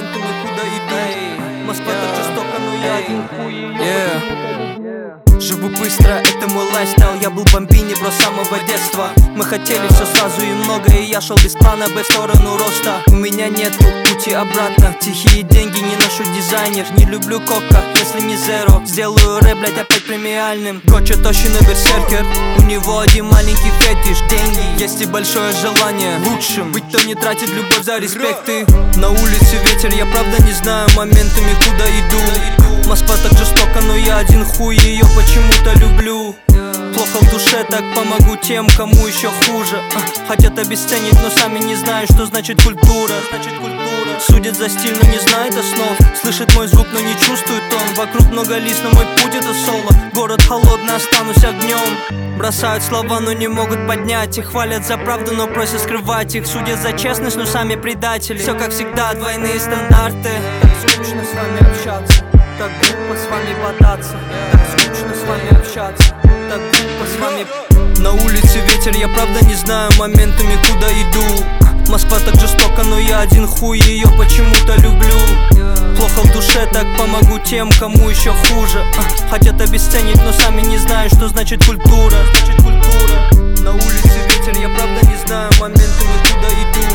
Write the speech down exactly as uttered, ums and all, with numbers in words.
моментами куда иду. Москва так жестока, но я один хуй. Живу быстро, это мой лайфстайл. Я был в бомбине, бро, с самого детства. Мы хотели все сразу и много, и я шел без плана Б в сторону роста. У меня нету пути обратно. Тихие деньги, не ношу дизайнер. Не люблю кока, если не зеро. Сделаю рэп, блять, опять премиальным. Гоча точно берсеркер. У него один маленький фетиш. Деньги, есть и большое желание лучшим быть, кто не тратит любовь за респекты. На улице ветер, я правда не знаю моментами куда иду. Москва так жестока, но я один хуй, ее почему-то люблю. Плохо в душе, так помогу тем, кому еще хуже. а, Хотят обесценить, но сами не знают, что значит культура. Судят за стиль, но не знает основ. Слышит мой звук, но не чувствует он. Вокруг много лиц, но мой путь это соло. Город холодный, останусь огнем. Бросают слова, но не могут поднять их. Хвалят за правду, но просят скрывать их. Судят за честность, но сами предатели. Все как всегда, двойные стандарты. Так скучно с вами общаться, так глупо с вами бодаться. Так скучно с вами общаться, так глупо с вами. На улице ветер, я правда не знаю моментами куда иду. Москва так жестока, но я один хуй, ее почему-то люблю. Плохо в душе, так помогу тем, кому еще хуже. а, Хотят обесценить, но сами не знают, что значит культура. На улице ветер, я правда не знаю моментами куда иду.